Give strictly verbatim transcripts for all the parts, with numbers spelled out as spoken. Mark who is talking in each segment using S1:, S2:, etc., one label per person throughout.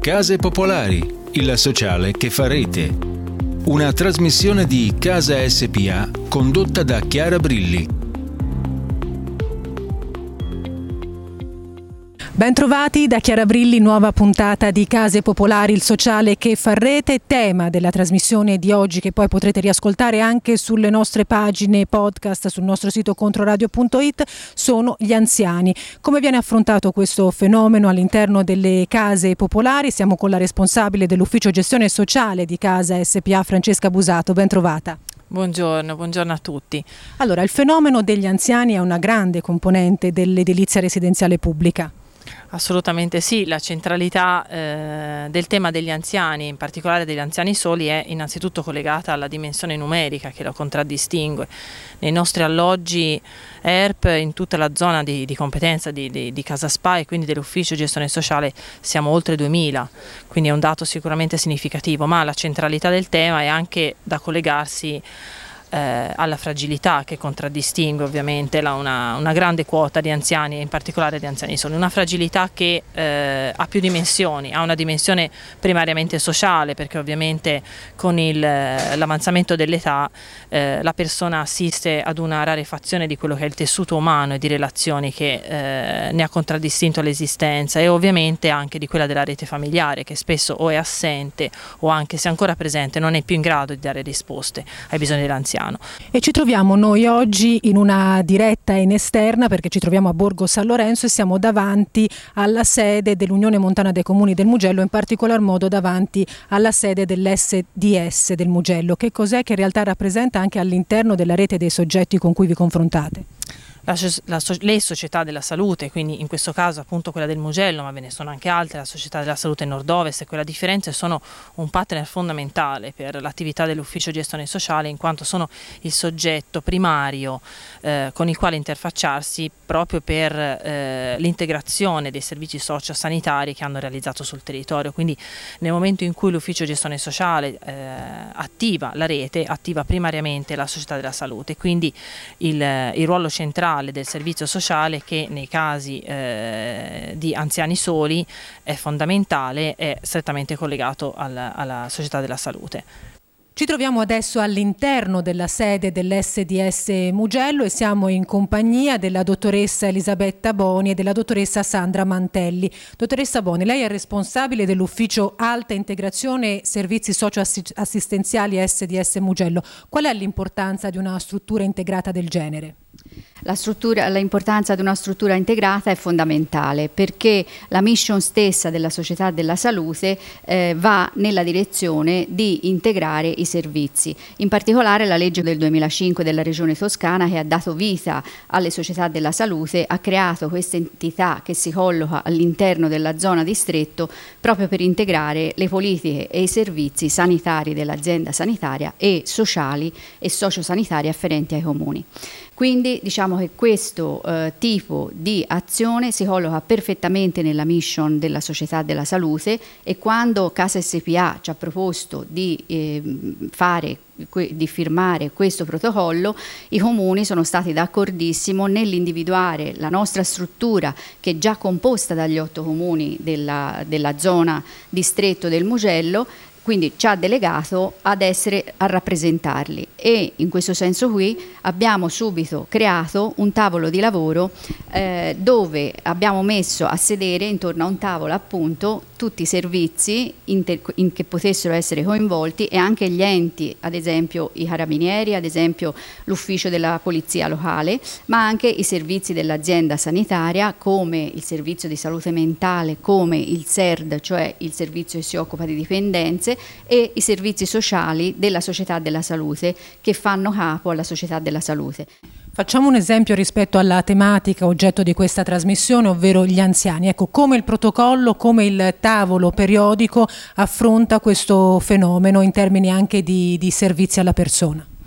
S1: Case Popolari, il sociale che fa rete. Una trasmissione di Casa S P A condotta da Chiara Brilli.
S2: Bentrovati da Chiara Brilli, nuova puntata di Case Popolari, il sociale che fa rete. Tema della trasmissione di oggi, che poi potrete riascoltare anche sulle nostre pagine podcast, sul nostro sito controradio punto it, sono gli anziani. Come viene affrontato questo fenomeno all'interno delle case popolari? Siamo con la responsabile dell'ufficio gestione sociale di Casa S P A, Francesca Busato. Bentrovata.
S3: Buongiorno, buongiorno a tutti.
S2: Allora, il fenomeno degli anziani è una grande componente dell'edilizia residenziale pubblica.
S3: Assolutamente sì, la centralità eh, del tema degli anziani, in particolare degli anziani soli, è innanzitutto collegata alla dimensione numerica che lo contraddistingue. Nei nostri alloggi E R P, in tutta la zona di, di competenza di, di, di Casa S P A e quindi dell'ufficio gestione sociale, siamo oltre duemila, quindi è un dato sicuramente significativo, ma la centralità del tema è anche da collegarsi Eh, alla fragilità che contraddistingue ovviamente la, una, una grande quota di anziani, in particolare di anziani soli, una fragilità che eh, ha più dimensioni, ha una dimensione primariamente sociale, perché ovviamente con l'avanzamento dell'età eh, la persona assiste ad una rarefazione di quello che è il tessuto umano e di relazioni che eh, ne ha contraddistinto l'esistenza, e ovviamente anche di quella della rete familiare, che spesso o è assente o, anche se ancora presente, non è più in grado di dare risposte ai bisogni dell'anziano.
S2: E ci troviamo noi oggi in una diretta in esterna, perché ci troviamo a Borgo San Lorenzo e siamo davanti alla sede dell'Unione Montana dei Comuni del Mugello, in particolar modo davanti alla sede dell'S D S del Mugello. Che cos'è che in realtà rappresenta anche all'interno della rete dei soggetti con cui vi confrontate?
S3: La, la, le società della salute, quindi in questo caso appunto quella del Mugello, ma ve ne sono anche altre, la società della salute Nord-Ovest e quella di Firenze, sono un partner fondamentale per l'attività dell'ufficio gestione sociale, in quanto sono il soggetto primario eh, con il quale interfacciarsi proprio per eh, l'integrazione dei servizi sociosanitari che hanno realizzato sul territorio. Quindi nel momento in cui l'ufficio gestione sociale eh, attiva la rete, attiva primariamente la società della salute, quindi il, il ruolo centrale del servizio sociale, che nei casi eh, di anziani soli è fondamentale, è strettamente collegato alla, alla società della salute.
S2: Ci troviamo adesso all'interno della sede dell'S D S Mugello e siamo in compagnia della dottoressa Elisabetta Boni e della dottoressa Sandra Mantelli. Dottoressa Boni, lei è responsabile dell'ufficio Alta Integrazione Servizi Socioassistenziali S D S Mugello. Qual è l'importanza di una struttura integrata del genere?
S4: La struttura, l'importanza di una struttura integrata è fondamentale, perché la mission stessa della società della salute eh, va nella direzione di integrare i servizi. In particolare la legge del duemilacinque della Regione Toscana, che ha dato vita alle società della salute, ha creato questa entità che si colloca all'interno della zona distretto proprio per integrare le politiche e i servizi sanitari dell'azienda sanitaria e sociali e sociosanitari afferenti ai comuni. Quindi diciamo che questo eh, tipo di azione si colloca perfettamente nella mission della società della salute, e quando Casa S P A ci ha proposto di eh, fare di firmare questo protocollo, i comuni sono stati d'accordissimo nell'individuare la nostra struttura, che è già composta dagli otto comuni della, della zona distretto del Mugello, quindi ci ha delegato ad essere a rappresentarli, e in questo senso qui abbiamo subito creato un tavolo di lavoro eh, dove abbiamo messo a sedere intorno a un tavolo appunto tutti i servizi inter- in che potessero essere coinvolti, e anche gli enti, ad esempio i carabinieri, ad esempio l'ufficio della polizia locale, ma anche i servizi dell'azienda sanitaria, come il servizio di salute mentale, come il S E R D, cioè il servizio che si occupa di dipendenze, e i servizi sociali della società della salute, che fanno capo alla società della salute.
S2: Facciamo un esempio rispetto alla tematica oggetto di questa trasmissione, ovvero gli anziani. Ecco, come il protocollo, come il tavolo periodico affronta questo fenomeno in termini anche di, di servizi alla persona.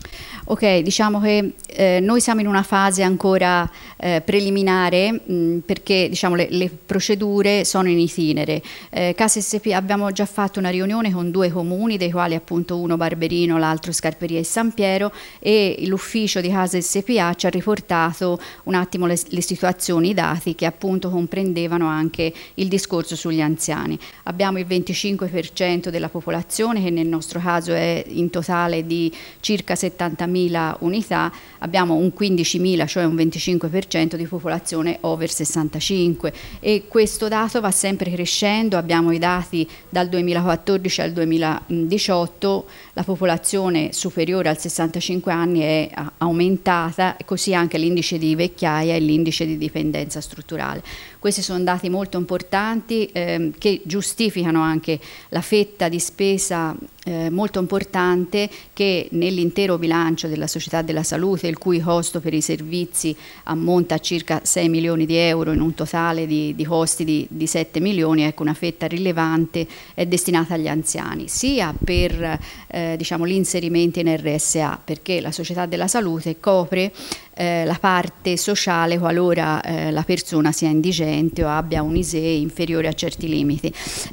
S4: Ok, diciamo che eh, noi siamo in una fase ancora eh, preliminare mh, perché diciamo, le, le procedure sono in itinere. Eh, Case S P A abbiamo già fatto una riunione con due comuni, dei quali appunto uno Barberino, l'altro Scarperia e San Piero, e l'ufficio di Case S P A ci ha riportato un attimo le, le situazioni, i dati che appunto comprendevano anche il discorso sugli anziani. Abbiamo il venticinque per cento della popolazione, che nel nostro caso è in totale di circa settantamila unità, abbiamo un quindicimila, cioè un venticinque per cento di popolazione over sessantacinque, e questo dato va sempre crescendo. Abbiamo i dati dal duemilaquattordici al duemiladiciotto, la popolazione superiore al sessantacinque anni è aumentata, così anche l'indice di vecchiaia e l'indice di dipendenza strutturale. Questi sono dati molto importanti ehm, che giustificano anche la fetta di spesa eh, molto importante che nell'intero bilancio della Società della Salute, il cui costo per i servizi ammonta a circa sei milioni di euro in un totale di, di costi di, di sette milioni, ecco, una fetta rilevante è destinata agli anziani, sia per eh, diciamo, l'inserimento in R S A, perché la Società della Salute copre Eh, la parte sociale qualora eh, la persona sia indigente o abbia un I S E E inferiore a certi limiti,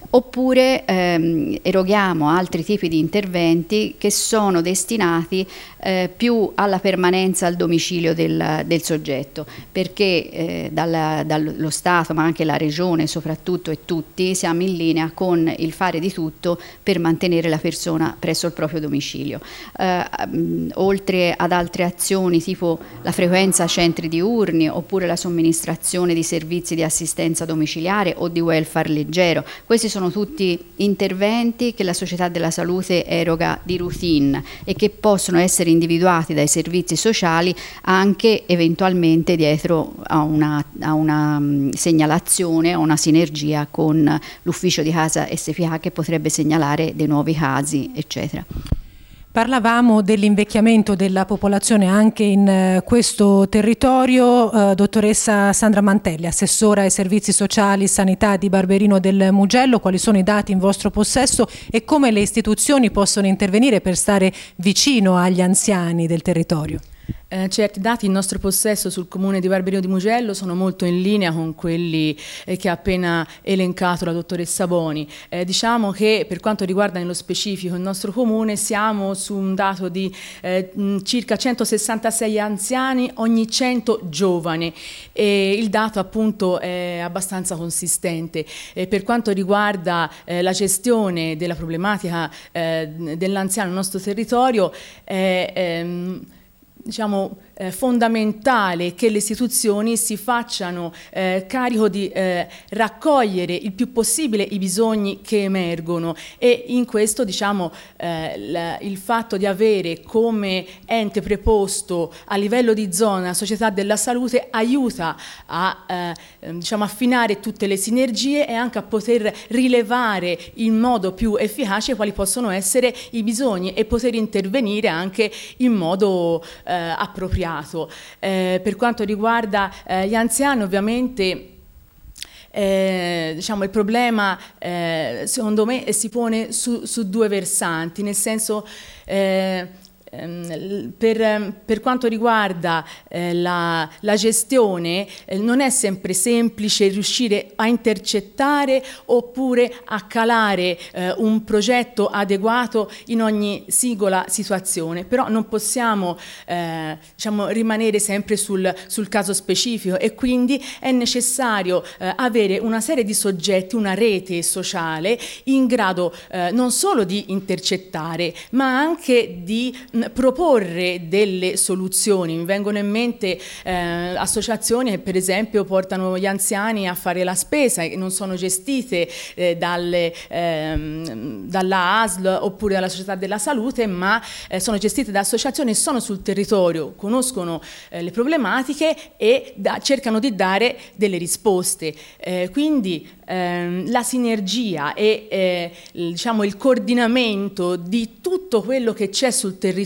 S4: oppure ehm, eroghiamo altri tipi di interventi che sono destinati eh, più alla permanenza al domicilio del, del soggetto, perché eh, dalla, dallo Stato, ma anche la Regione soprattutto e tutti, siamo in linea con il fare di tutto per mantenere la persona presso il proprio domicilio. Eh, mh, oltre ad altre azioni tipo la frequenza a centri diurni, oppure la somministrazione di servizi di assistenza domiciliare o di welfare leggero. Questi sono tutti interventi che la Società della Salute eroga di routine e che possono essere individuati dai servizi sociali anche eventualmente dietro a una, a una segnalazione, a una sinergia con l'ufficio di Casa S P A che potrebbe segnalare dei nuovi casi, eccetera.
S2: Parlavamo dell'invecchiamento della popolazione anche in eh, questo territorio. Eh, dottoressa Sandra Mantelli, assessora ai servizi sociali e sanità di Barberino del Mugello, quali sono i dati in vostro possesso e come le istituzioni possono intervenire per stare vicino agli anziani del territorio?
S5: Eh, certi dati in nostro possesso sul comune di Barberino di Mugello sono molto in linea con quelli eh, che ha appena elencato la dottoressa Boni. Eh, diciamo che per quanto riguarda nello specifico il nostro comune siamo su un dato di eh, circa centosessantasei anziani ogni cento giovani, e il dato appunto è abbastanza consistente. Eh, per quanto riguarda eh, la gestione della problematica eh, dell'anziano nel nostro territorio, è ehm, diciamo eh, fondamentale che le istituzioni si facciano eh, carico di eh, raccogliere il più possibile i bisogni che emergono, e in questo diciamo eh, l- il fatto di avere come ente preposto a livello di zona la Società della Salute aiuta a eh, diciamo affinare tutte le sinergie e anche a poter rilevare in modo più efficace quali possono essere i bisogni e poter intervenire anche in modo eh, appropriato. Eh, per quanto riguarda eh, gli anziani, ovviamente eh, diciamo il problema eh, secondo me si pone su, su due versanti, nel senso eh, Per, per quanto riguarda eh, la, la gestione eh, non è sempre semplice riuscire a intercettare oppure a calare eh, un progetto adeguato in ogni singola situazione, però non possiamo eh, diciamo, rimanere sempre sul, sul caso specifico, e quindi è necessario eh, avere una serie di soggetti, una rete sociale in grado eh, non solo di intercettare ma anche di proporre delle soluzioni. Mi vengono in mente eh, associazioni che per esempio portano gli anziani a fare la spesa e non sono gestite eh, dalle, ehm, dalla A S L oppure dalla Società della Salute, ma eh, sono gestite da associazioni e sono sul territorio, conoscono eh, le problematiche e da, cercano di dare delle risposte. Eh, quindi ehm, la sinergia e eh, diciamo il coordinamento di tutto quello che c'è sul territorio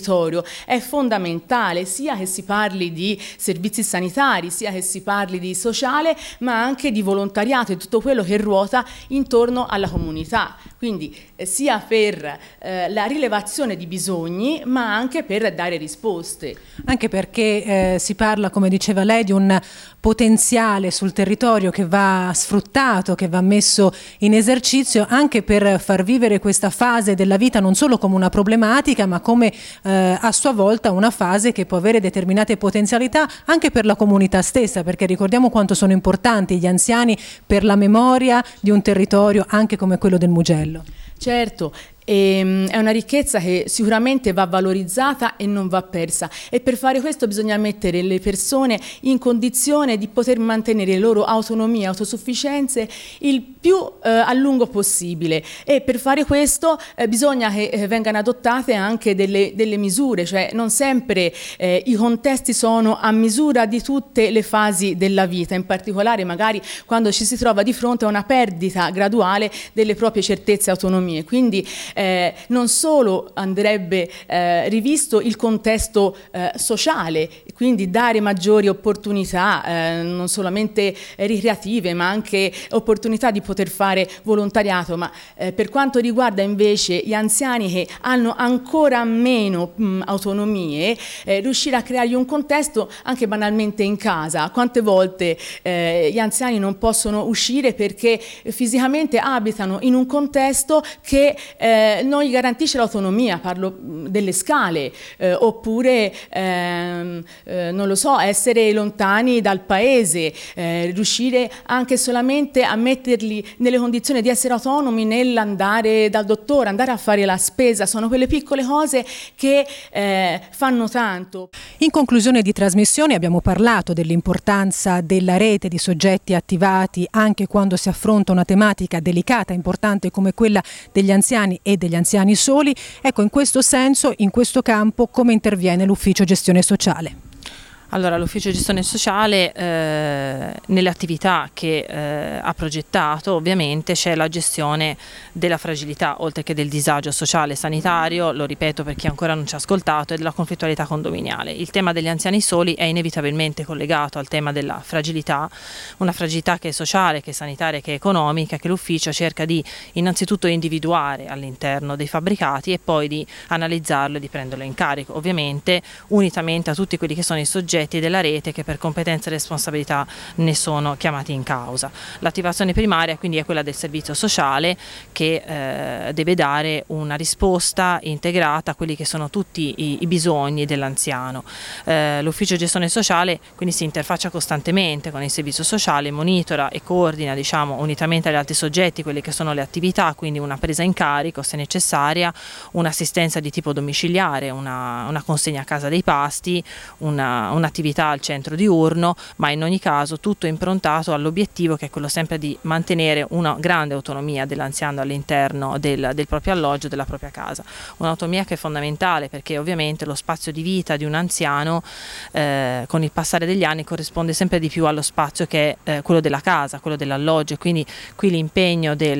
S5: territorio è fondamentale, sia che si parli di servizi sanitari, sia che si parli di sociale, ma anche di volontariato e tutto quello che ruota intorno alla comunità. Quindi eh, sia per eh, la rilevazione di bisogni, ma anche per dare risposte.
S2: Anche perché eh, si parla, come diceva lei, di un potenziale sul territorio che va sfruttato, che va messo in esercizio anche per far vivere questa fase della vita non solo come una problematica, ma come eh, a sua volta una fase che può avere determinate potenzialità anche per la comunità stessa, perché ricordiamo quanto sono importanti gli anziani per la memoria di un territorio anche come quello del Mugello.
S5: Certo. E, è una ricchezza che sicuramente va valorizzata e non va persa, e per fare questo bisogna mettere le persone in condizione di poter mantenere le loro autonomie e autosufficienze il più eh, a lungo possibile, e per fare questo eh, bisogna che eh, vengano adottate anche delle, delle misure, cioè non sempre eh, i contesti sono a misura di tutte le fasi della vita, in particolare magari quando ci si trova di fronte a una perdita graduale delle proprie certezze e autonomie. Quindi Eh, non solo andrebbe eh, rivisto il contesto eh, sociale, quindi dare maggiori opportunità eh, non solamente ricreative, ma anche opportunità di poter fare volontariato, ma eh, per quanto riguarda invece gli anziani che hanno ancora meno mh, autonomie, eh, riuscire a creargli un contesto anche banalmente in casa. Quante volte eh, gli anziani non possono uscire perché fisicamente abitano in un contesto che eh, non gli garantisce l'autonomia, parlo delle scale, eh, oppure ehm, eh, non lo so, essere lontani dal paese, eh, riuscire anche solamente a metterli nelle condizioni di essere autonomi nell'andare dal dottore, andare a fare la spesa. Sono quelle piccole cose che eh, fanno tanto.
S2: In conclusione di trasmissione abbiamo parlato dell'importanza della rete di soggetti attivati anche quando si affronta una tematica delicata e importante come quella degli anziani e degli anziani soli. Ecco, in questo senso, in questo campo, come interviene l'Ufficio Gestione Sociale?
S3: Allora, l'Ufficio Gestione Sociale eh, nelle attività che eh, ha progettato ovviamente c'è la gestione della fragilità, oltre che del disagio sociale e sanitario, lo ripeto per chi ancora non ci ha ascoltato, e della conflittualità condominiale. Il tema degli anziani soli è inevitabilmente collegato al tema della fragilità, una fragilità che è sociale, che è sanitaria, che è economica, che l'Ufficio cerca di innanzitutto individuare all'interno dei fabbricati e poi di analizzarlo e di prenderlo in carico, ovviamente unitamente a tutti quelli che sono i soggetti della rete che per competenza e responsabilità ne sono chiamati in causa. L'attivazione primaria quindi è quella del servizio sociale, che eh, deve dare una risposta integrata a quelli che sono tutti i, i bisogni dell'anziano. Eh, L'Ufficio Gestione Sociale quindi si interfaccia costantemente con il servizio sociale, monitora e coordina, diciamo, unitamente agli altri soggetti quelle che sono le attività, quindi una presa in carico se necessaria, un'assistenza di tipo domiciliare, una, una consegna a casa dei pasti, una, una attività al centro diurno, ma in ogni caso tutto improntato all'obiettivo che è quello sempre di mantenere una grande autonomia dell'anziano all'interno del, del proprio alloggio, della propria casa. Un'autonomia che è fondamentale perché ovviamente lo spazio di vita di un anziano eh, con il passare degli anni corrisponde sempre di più allo spazio che è eh, quello della casa, quello dell'alloggio, e quindi qui l'impegno del,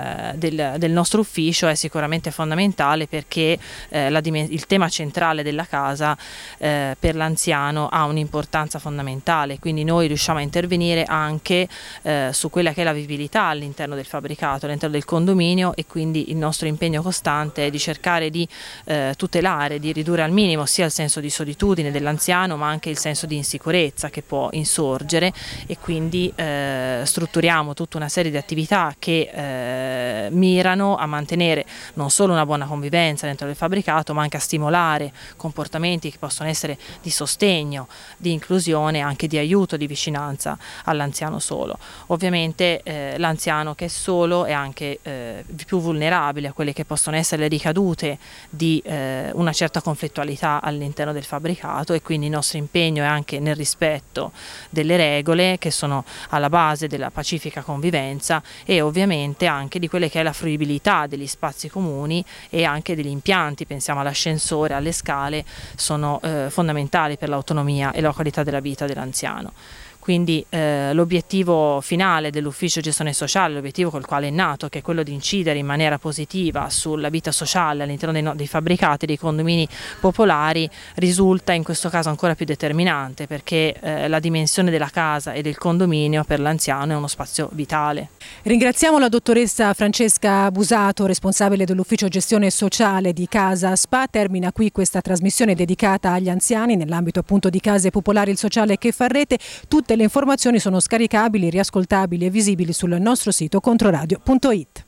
S3: del, del nostro ufficio è sicuramente fondamentale perché eh, la, il tema centrale della casa eh, per l'anziano ha un'importanza fondamentale, quindi noi riusciamo a intervenire anche eh, su quella che è la vivibilità all'interno del fabbricato, all'interno del condominio, e quindi il nostro impegno costante è di cercare di eh, tutelare, di ridurre al minimo sia il senso di solitudine dell'anziano ma anche il senso di insicurezza che può insorgere, e quindi eh, strutturiamo tutta una serie di attività che eh, mirano a mantenere non solo una buona convivenza dentro del fabbricato ma anche a stimolare comportamenti che possono essere di sostegno, di inclusione, anche di aiuto, di vicinanza all'anziano solo. Ovviamente eh, l'anziano che è solo è anche eh, più vulnerabile a quelle che possono essere le ricadute di eh, una certa conflittualità all'interno del fabbricato, e quindi il nostro impegno è anche nel rispetto delle regole che sono alla base della pacifica convivenza, e ovviamente anche di quelle che è la fruibilità degli spazi comuni e anche degli impianti, pensiamo all'ascensore, alle scale, sono eh, fondamentali per l'autonomia e la qualità della vita dell'anziano. Quindi eh, l'obiettivo finale dell'ufficio gestione sociale, l'obiettivo col quale è nato, che è quello di incidere in maniera positiva sulla vita sociale all'interno dei, no, dei fabbricati, dei condomini popolari, risulta in questo caso ancora più determinante, perché eh, la dimensione della casa e del condominio per l'anziano è uno spazio vitale.
S2: Ringraziamo la dottoressa Francesca Busato, responsabile dell'ufficio gestione sociale di Casa Spa. Termina qui questa trasmissione dedicata agli anziani nell'ambito appunto di Case Popolari, il sociale che fa rete. Tutte le informazioni sono scaricabili, riascoltabili e visibili sul nostro sito controradio punto it.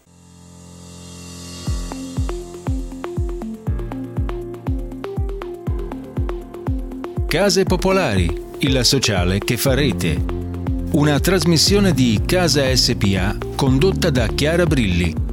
S1: Case Popolari, il sociale che fa rete. Una trasmissione di Casa S P A condotta da Chiara Brilli.